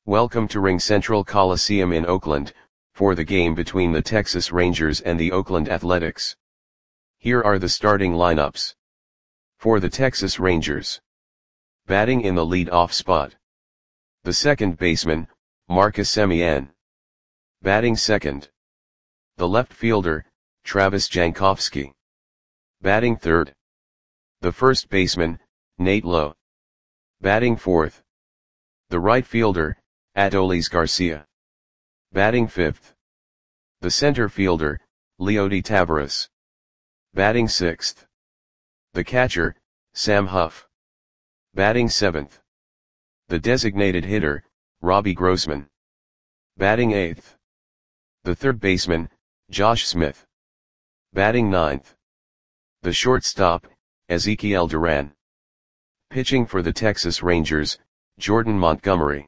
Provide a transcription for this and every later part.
Welcome to RingCentral Coliseum in Oakland, for the game between the Texas Rangers and the Oakland Athletics. Here are the starting lineups. For the Texas Rangers. Batting in the lead-off spot. The second baseman, Marcus Semien. Batting second. The left fielder, Travis Jankowski. Batting third. The first baseman, Nate Lowe. Batting fourth. The right fielder, Adolis Garcia. Batting fifth. The center fielder, Leody Taveras. Batting sixth. The catcher, Sam Huff. Batting seventh. The designated hitter, Robbie Grossman. Batting eighth. The third baseman, Josh Smith. Batting ninth. The shortstop, Ezekiel Duran. Pitching for the Texas Rangers, Jordan Montgomery.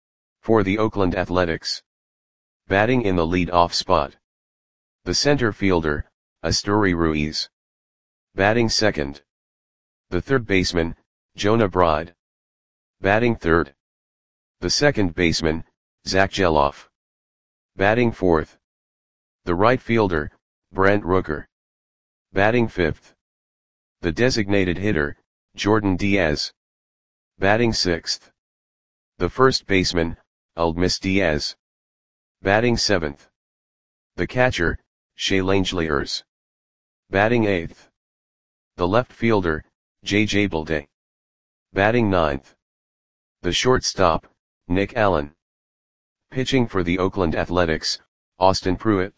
For the Oakland Athletics. Batting in the lead-off spot. The center fielder, Esteury Ruiz. Batting second. The third baseman, Jonah Bride. Batting third. The second baseman, Zach Gelof. Batting fourth. The right fielder, Brent Rooker. Batting fifth. The designated hitter, Jordan Diaz. Batting sixth. The first baseman, Aledmys Diaz. Batting seventh. The catcher, Shea Langeliers. Batting eighth. The left fielder, J.J. Bleday. Batting ninth. The shortstop, Nick Allen. Pitching for the Oakland Athletics, Austin Pruitt.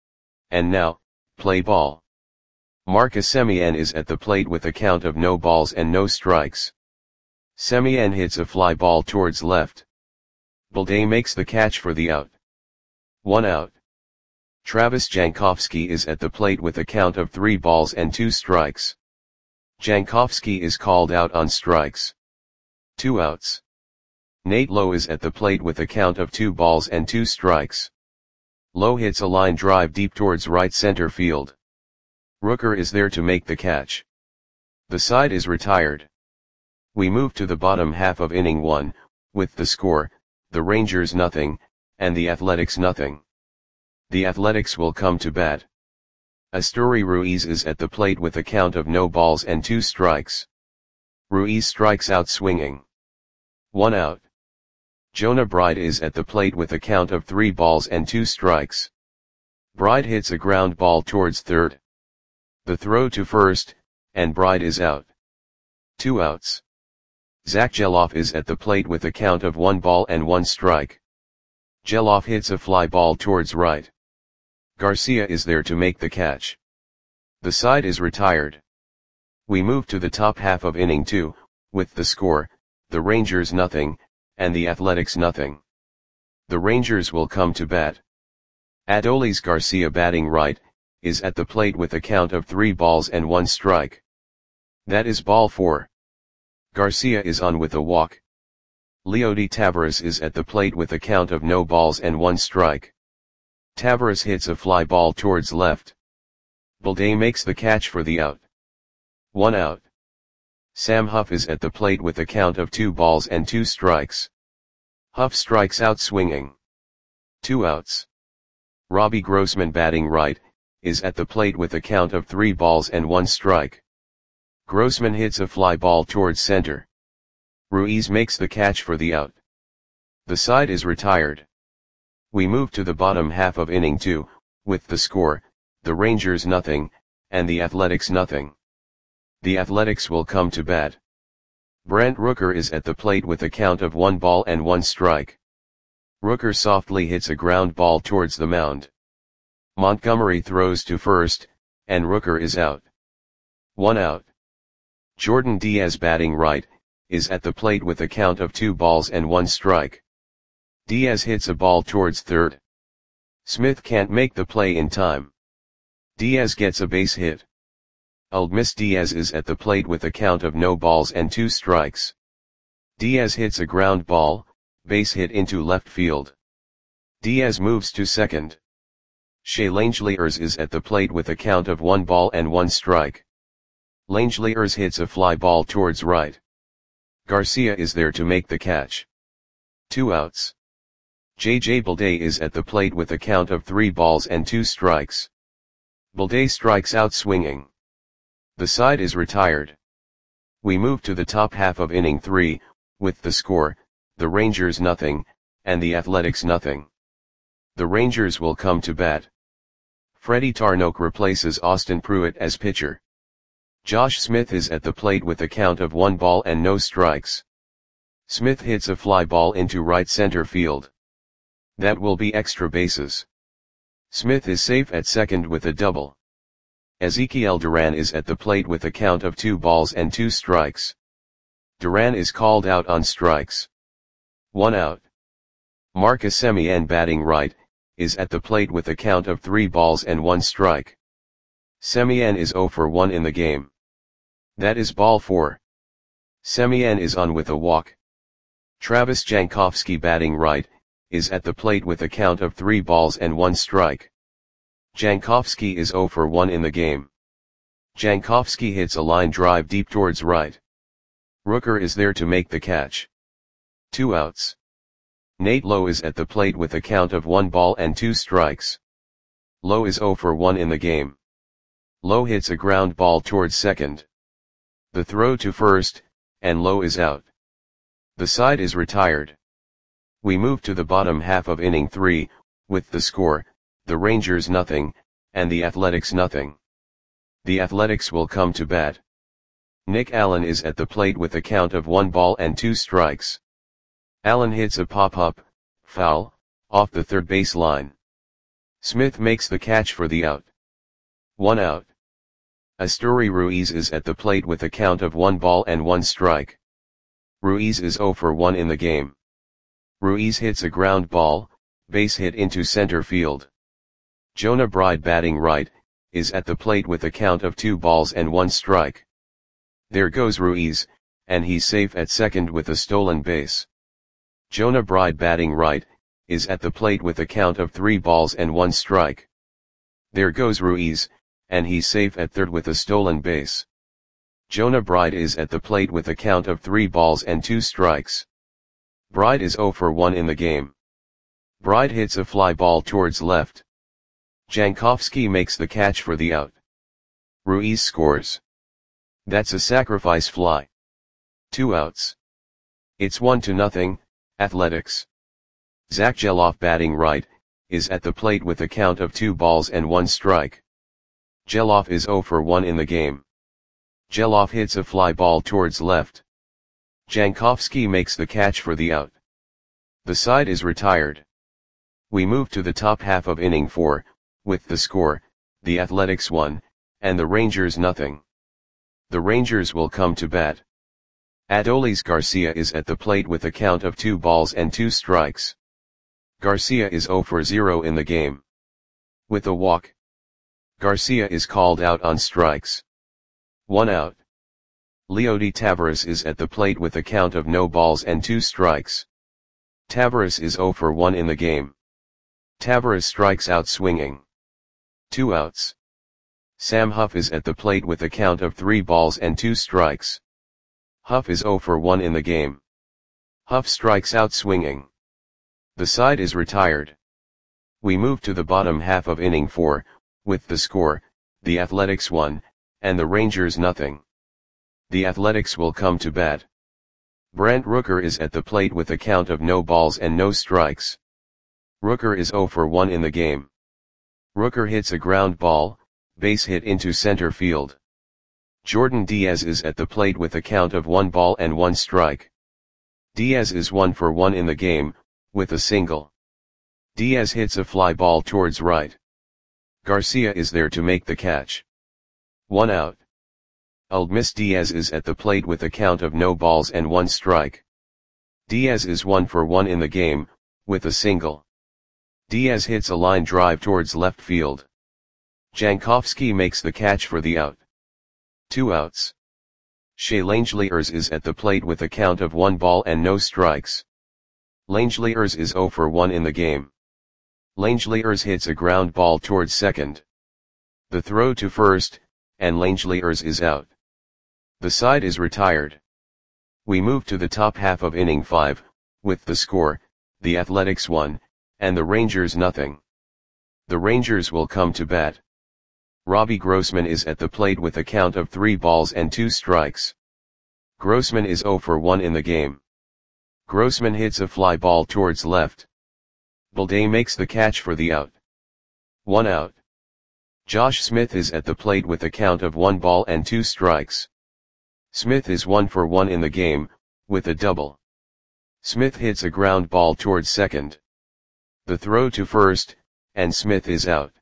And now, play ball. Marcus Semien is at the plate with a count of no balls and no strikes. Semien hits a fly ball towards left. Bleday makes the catch for the out. 1 out. Travis Jankowski is at the plate with a count of 3 balls and 2 strikes. Jankowski is called out on strikes. 2 outs. Nate Lowe is at the plate with a count of 2 balls and 2 strikes. Lowe hits a line drive deep towards right center field. Rooker is there to make the catch. The side is retired. We move to the bottom half of inning 1, with the score, the Rangers nothing, and the Athletics nothing. The Athletics will come to bat. Esteury Ruiz is at the plate with a count of no balls and 2 strikes. Ruiz strikes out swinging. 1 out. Jonah Bride is at the plate with a count of 3 balls and 2 strikes. Bride hits a ground ball towards third. The throw to first, and Bride is out. 2 outs. Zach Gelof is at the plate with a count of 1 ball and 1 strike. Gelof hits a fly ball towards right. Garcia is there to make the catch. The side is retired. We move to the top half of inning 2, with the score, the Rangers nothing, and the Athletics nothing. The Rangers will come to bat. Adolis Garcia batting right, is at the plate with a count of 3 balls and 1 strike. That is ball 4. Garcia is on with a walk. Leody Taveras is at the plate with a count of no balls and 1 strike. Taveras hits a fly ball towards left. Bleday makes the catch for the out. 1 out. Sam Huff is at the plate with a count of 2 balls and 2 strikes. Huff strikes out swinging. 2 outs. Robbie Grossman batting right, is at the plate with a count of 3 balls and 1 strike. Grossman hits a fly ball towards center. Ruiz makes the catch for the out. The side is retired. We move to the bottom half of inning 2, with the score, the Rangers nothing, and the Athletics nothing. The Athletics will come to bat. Brent Rooker is at the plate with a count of 1 ball and 1 strike. Rooker softly hits a ground ball towards the mound. Montgomery throws to first, and Rooker is out. 1 out. Jordan Diaz batting right, is at the plate with a count of 2 balls and 1 strike. Diaz hits a ball towards third. Smith can't make the play in time. Diaz gets a base hit. Aledmys Diaz is at the plate with a count of no balls and 2 strikes. Diaz hits a ground ball, base hit into left field. Diaz moves to second. Shea Langeliers is at the plate with a count of 1 ball and 1 strike. Langeliers hits a fly ball towards right. Garcia is there to make the catch. 2 outs. JJ Balday is at the plate with a count of 3 balls and 2 strikes. Balday strikes out swinging. The side is retired. We move to the top half of inning 3, with the score, the Rangers nothing, and the Athletics nothing. The Rangers will come to bat. Freddie Tarnok replaces Austin Pruitt as pitcher. Josh Smith is at the plate with a count of 1 ball and no strikes. Smith hits a fly ball into right center field. That will be extra bases. Smith is safe at second with a double. Ezekiel Duran is at the plate with a count of 2 balls and 2 strikes. Duran is called out on strikes. 1 out. Marcus Semien, batting right, is at the plate with a count of 3 balls and 1 strike. Semien is 0 for 1 in the game. That is ball 4. Semien is on with a walk. Travis Jankowski, batting right, is at the plate with a count of 3 balls and 1 strike. Jankowski is 0 for 1 in the game. Jankowski hits a line drive deep towards right. Rooker is there to make the catch. 2 outs. Nate Lowe is at the plate with a count of 1 ball and 2 strikes. Lowe is 0 for 1 in the game. Lowe hits a ground ball towards second. The throw to first, and Lowe is out. The side is retired. We move to the bottom half of inning 3, with the score, the Rangers nothing, and the Athletics nothing. The Athletics will come to bat. Nick Allen is at the plate with a count of 1 ball and 2 strikes. Allen hits a pop-up, foul, off the third base line. Smith makes the catch for the out. 1 out. Asturi Ruiz is at the plate with a count of 1 ball and 1 strike. Ruiz is 0 for 1 in the game. Ruiz hits a ground ball, base hit into center field. Jonah Bride, batting right, is at the plate with a count of 2 balls and 1 strike. There goes Ruiz, and he's safe at second with a stolen base. Jonah Bride, batting right, is at the plate with a count of 3 balls and 1 strike. There goes Ruiz, and he's safe at third with a stolen base. Jonah Bride is at the plate with a count of 3 balls and 2 strikes. Bride is 0 for 1 in the game. Bride hits a fly ball towards left. Jankowski makes the catch for the out. Ruiz scores. That's a sacrifice fly. 2 outs. It's 1-0, Athletics. Zach Geloff, batting right, is at the plate with a count of 2 balls and 1 strike. Geloff is 0 for 1 in the game. Geloff hits a fly ball towards left. Jankowski makes the catch for the out. The side is retired. We move to the top half of inning 4, with the score, the Athletics 1, and the Rangers nothing. The Rangers will come to bat. Adolis Garcia is at the plate with a count of 2 balls and 2 strikes. Garcia is 0 for 0 in the game. With a walk, Garcia is called out on strikes. 1 out. Leody Taveras is at the plate with a count of no balls and 2 strikes. Taveras is 0 for 1 in the game. Taveras strikes out swinging. 2 outs. Sam Huff is at the plate with a count of 3 balls and 2 strikes. Huff is 0 for 1 in the game. Huff strikes out swinging. The side is retired. We move to the bottom half of inning 4, with the score, the Athletics 1, and the Rangers nothing. The Athletics will come to bat. Brent Rooker is at the plate with a count of no balls and no strikes. Rooker is 0 for 1 in the game. Rooker hits a ground ball, base hit into center field. Jordan Diaz is at the plate with a count of 1 ball and 1 strike. Diaz is 1 for 1 in the game, with a single. Diaz hits a fly ball towards right. Garcia is there to make the catch. 1 out. Uldmis Diaz is at the plate with a count of no balls and 1 strike. Diaz is 1 for 1 in the game, with a single. Diaz hits a line drive towards left field. Jankowski makes the catch for the out. 2 outs. Shea Langeliers is at the plate with a count of 1 ball and no strikes. Langeliers is 0 for 1 in the game. Langeliers hits a ground ball towards second. The throw to first, and Langeliers is out. The side is retired. We move to the top half of inning 5, with the score, the Athletics 1, and the Rangers nothing. The Rangers will come to bat. Robbie Grossman is at the plate with a count of 3 balls and 2 strikes. Grossman is 0 for 1 in the game. Grossman hits a fly ball towards left. Balday makes the catch for the out. 1 out. Josh Smith is at the plate with a count of 1 ball and 2 strikes. Smith is 1 for 1 in the game, with a double. Smith hits a ground ball towards second. The throw to first, and Smith is out.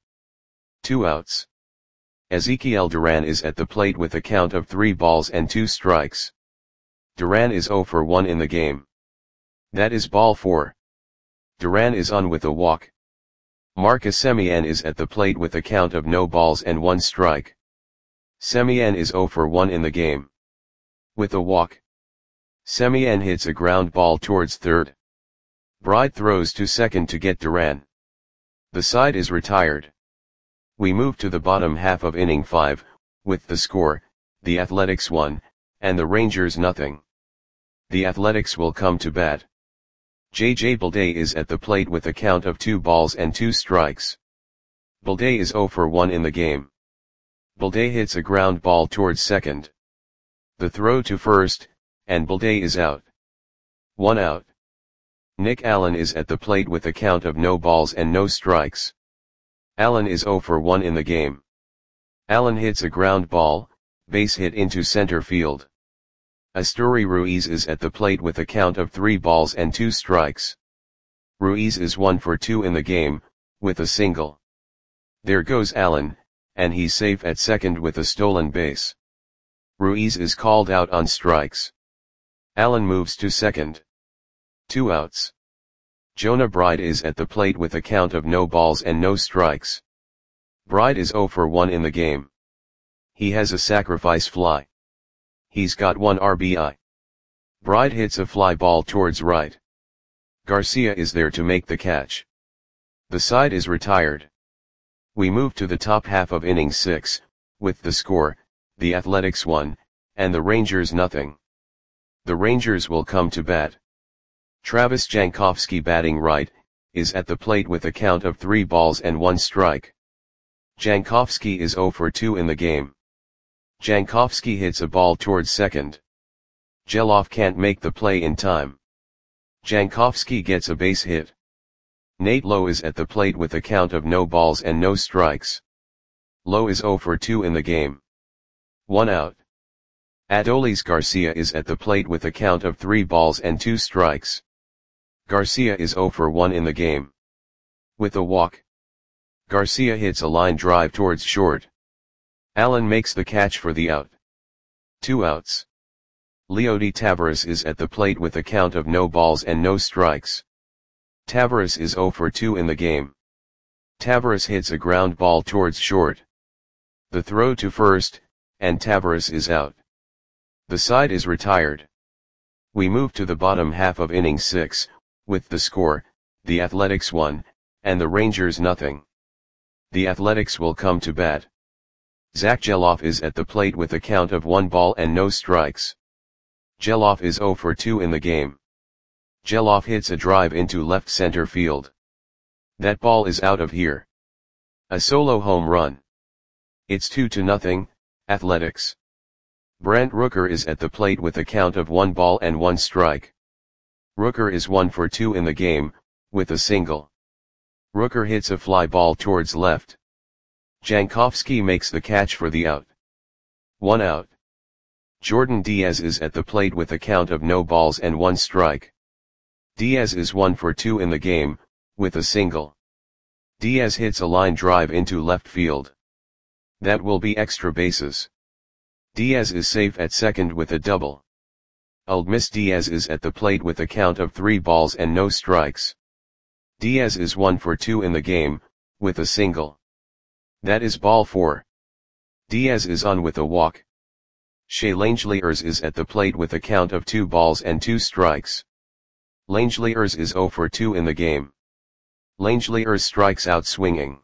2 outs. Ezekiel Duran is at the plate with a count of 3 balls and 2 strikes. Duran is 0 for 1 in the game. That is ball 4. Duran is on with a walk. Marcus Semien is at the plate with a count of no balls and 1 strike. Semien is 0 for 1 in the game. With a walk. Semien hits a ground ball towards third. Bride throws to second to get Duran. The side is retired. We move to the bottom half of inning 5, with the score, the Athletics 1, and the Rangers nothing. The Athletics will come to bat. J.J. Balday is at the plate with a count of 2 balls and 2 strikes. Balday is 0 for 1 in the game. Balday hits a ground ball towards second. The throw to first, and Balday is out. 1 out. Nick Allen is at the plate with a count of no balls and no strikes. Allen is 0 for 1 in the game. Allen hits a ground ball, base hit into center field. Asturi Ruiz is at the plate with a count of 3 balls and 2 strikes. Ruiz is 1 for 2 in the game, with a single. There goes Allen, and he's safe at second with a stolen base. Ruiz is called out on strikes. Allen moves to second. 2 outs. Jonah Bride is at the plate with a count of no balls and no strikes. Bride is 0 for 1 in the game. He has a sacrifice fly. He's got 1 RBI. Bride hits a fly ball towards right. Garcia is there to make the catch. The side is retired. We move to the top half of inning 6, with the score, the Athletics 1, and the Rangers nothing. The Rangers will come to bat. Travis Jankowski batting right, is at the plate with a count of 3 balls and 1 strike. Jankowski is 0 for 2 in the game. Jankowski hits a ball towards second. Geloff can't make the play in time. Jankowski gets a base hit. Nate Lowe is at the plate with a count of no balls and no strikes. Lowe is 0 for 2 in the game. 1 out. Adolis Garcia is at the plate with a count of 3 balls and 2 strikes. Garcia is 0 for 1 in the game. With a walk. Garcia hits a line drive towards short. Allen makes the catch for the out. 2 outs. Leody Taveras is at the plate with a count of no balls and no strikes. Taveras is 0 for 2 in the game. Taveras hits a ground ball towards short. The throw to first, and Taveras is out. The side is retired. We move to the bottom half of inning 6, with the score, the Athletics 1, and the Rangers nothing. The Athletics will come to bat. Zach Geloff is at the plate with a count of 1 ball and no strikes. Geloff is 0 for 2 in the game. Geloff hits a drive into left center field. That ball is out of here. A solo home run. It's 2-0, Athletics. Brent Rooker is at the plate with a count of 1 ball and 1 strike. Rooker is 1 for 2 in the game, with a single. Rooker hits a fly ball towards left. Jankowski makes the catch for the out. 1 out. Jordan Diaz is at the plate with a count of no balls and 1 strike. Diaz is 1 for 2 in the game, with a single. Diaz hits a line drive into left field. That will be extra bases. Diaz is safe at second with a double. Old Miss Diaz is at the plate with a count of 3 balls and no strikes. Diaz is 1 for 2 in the game, with a single. That is ball 4. Diaz is on with a walk. Shea Langeliers is at the plate with a count of 2 balls and 2 strikes. Langeliers is 0 for 2 in the game. Langeliers strikes out swinging.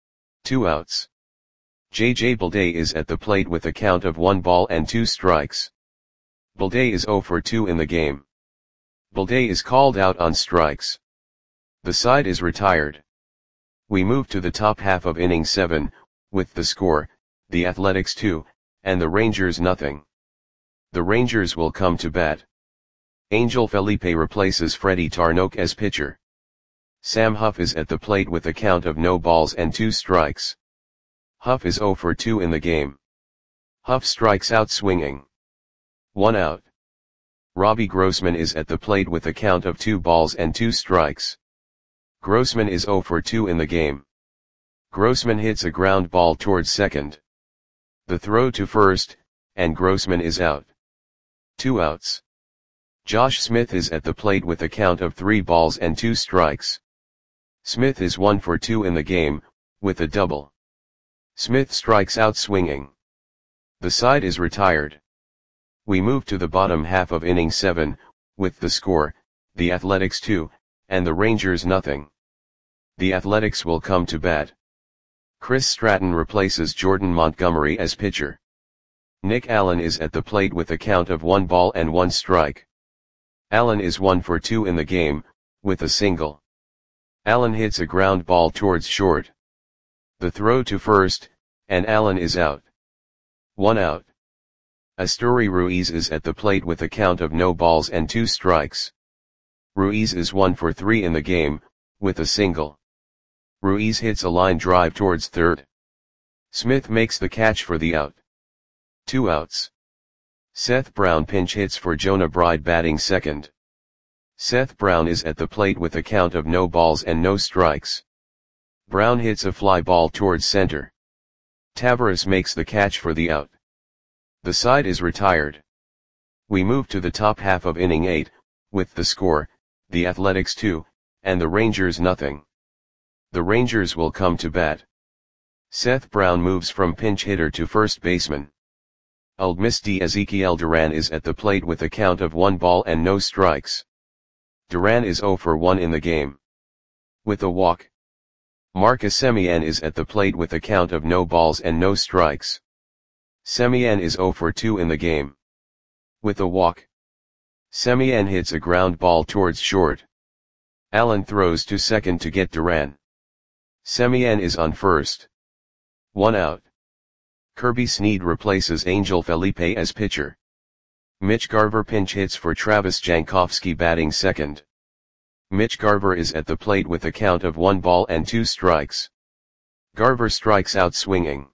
2 outs. J.J. Balday is at the plate with a count of 1 ball and 2 strikes. Balday is 0 for 2 in the game. Balday is called out on strikes. The side is retired. We move to the top half of inning 7, with the score, the Athletics 2, and the Rangers nothing. The Rangers will come to bat. Angel Felipe replaces Freddie Tarnok as pitcher. Sam Huff is at the plate with a count of no balls and 2 strikes. Huff is 0 for 2 in the game. Huff strikes out swinging. 1 out. Robbie Grossman is at the plate with a count of 2 balls and 2 strikes. Grossman is 0 for 2 in the game. Grossman hits a ground ball towards second. The throw to first, and Grossman is out. 2 outs. Josh Smith is at the plate with a count of 3 balls and 2 strikes. Smith is 1 for 2 in the game, with a double. Smith strikes out swinging. The side is retired. We move to the bottom half of inning 7, with the score, the Athletics 2, and the Rangers nothing. The Athletics will come to bat. Chris Stratton replaces Jordan Montgomery as pitcher. Nick Allen is at the plate with a count of 1 ball and 1 strike. Allen is 1 for 2 in the game, with a single. Allen hits a ground ball towards short. The throw to first, and Allen is out. 1 out. Asturi Ruiz is at the plate with a count of no balls and 2 strikes. Ruiz is 1 for 3 in the game, with a single. Ruiz hits a line drive towards third. Smith makes the catch for the out. 2 outs. Seth Brown pinch hits for Jonah Bride batting second. Seth Brown is at the plate with a count of no balls and no strikes. Brown hits a fly ball towards center. Tavares makes the catch for the out. The side is retired. We move to the top half of inning 8, with the score, the Athletics 2, and the Rangers nothing. The Rangers will come to bat. Seth Brown moves from pinch hitter to first baseman. Old Misty Ezekiel Duran is at the plate with a count of 1 ball and no strikes. Duran is 0 for 1 in the game. With a walk. Marcus Semien is at the plate with a count of no balls and no strikes. Semien is 0 for 2 in the game. With a walk. Semien hits a ground ball towards short. Allen throws to second to get Duran. Semien is on first. 1 out. Kirby Snead replaces Angel Felipe as pitcher. Mitch Garver pinch hits for Travis Jankowski batting second. Mitch Garver is at the plate with a count of 1 ball and 2 strikes. Garver strikes out swinging.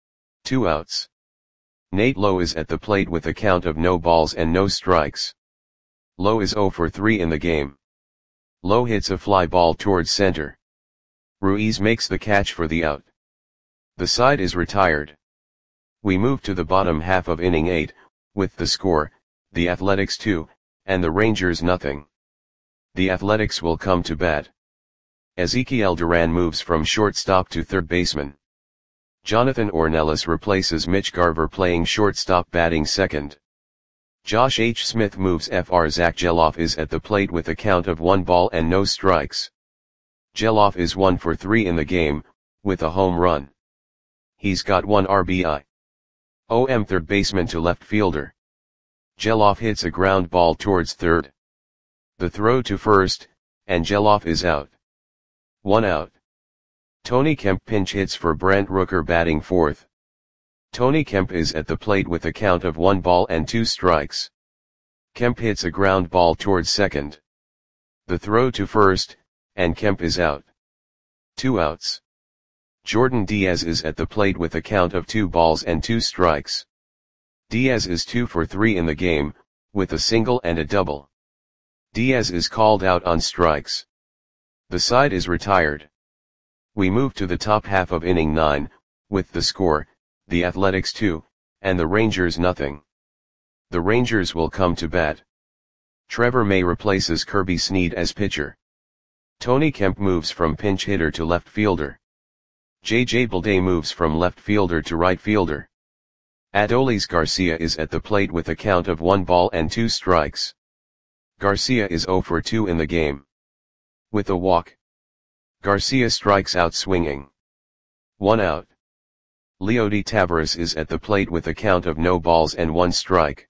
2 outs. Nate Lowe is at the plate with a count of no balls and no strikes. Lowe is 0 for 3 in the game. Lowe hits a fly ball towards center. Ruiz makes the catch for the out. The side is retired. We move to the bottom half of inning 8, with the score, the Athletics 2, and the Rangers nothing. The Athletics will come to bat. Ezekiel Duran moves from shortstop to third baseman. Jonathan Ornelas replaces Mitch Garver playing shortstop batting second. Josh H. Smith moves Fr. Zach Geloff is at the plate with a count of 1 ball and no strikes. Geloff is 1 for 3 in the game, with a home run. He's got 1 RBI. OM third baseman to left fielder. Geloff hits a ground ball towards third. The throw to first, and Geloff is out. 1 out. Tony Kemp pinch hits for Brent Rooker batting fourth. Tony Kemp is at the plate with a count of 1 ball and 2 strikes. Kemp hits a ground ball towards second. The throw to first, and Kemp is out. 2 outs. Jordan Diaz is at the plate with a count of 2 balls and 2 strikes. Diaz is 2 for 3 in the game, with a single and a double. Diaz is called out on strikes. The side is retired. We move to the top half of inning 9, with the score, the Athletics 2, and the Rangers nothing. The Rangers will come to bat. Trevor May replaces Kirby Snead as pitcher. Tony Kemp moves from pinch hitter to left fielder. J.J. Bleday moves from left fielder to right fielder. Adolis Garcia is at the plate with a count of 1 ball and 2 strikes. Garcia is 0 for 2 in the game. With a walk. Garcia strikes out swinging. 1 out. Leody Tavares is at the plate with a count of no balls and 1 strike.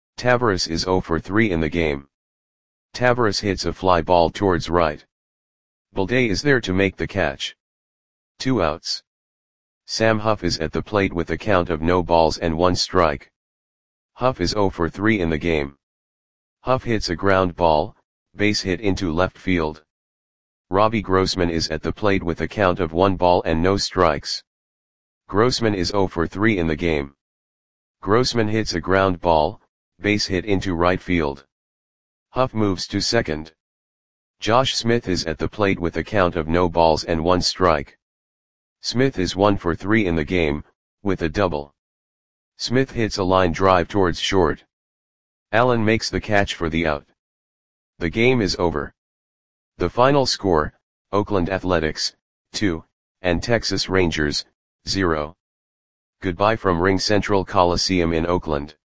Tavares is 0 for 3 in the game. Tavares hits a fly ball towards right. Balday is there to make the catch. 2 outs. Sam Huff is at the plate with a count of no balls and 1 strike. Huff is 0 for 3 in the game. Huff hits a ground ball, base hit into left field. Robbie Grossman is at the plate with a count of 1 ball and no strikes. Grossman is 0 for 3 in the game. Grossman hits a ground ball, base hit into right field. Huff moves to second. Josh Smith is at the plate with a count of no balls and 1 strike. Smith is 1 for 3 in the game, with a double. Smith hits a line drive towards short. Allen makes the catch for the out. The game is over. The final score, Oakland Athletics, 2, and Texas Rangers, 0. Goodbye from RingCentral Coliseum in Oakland.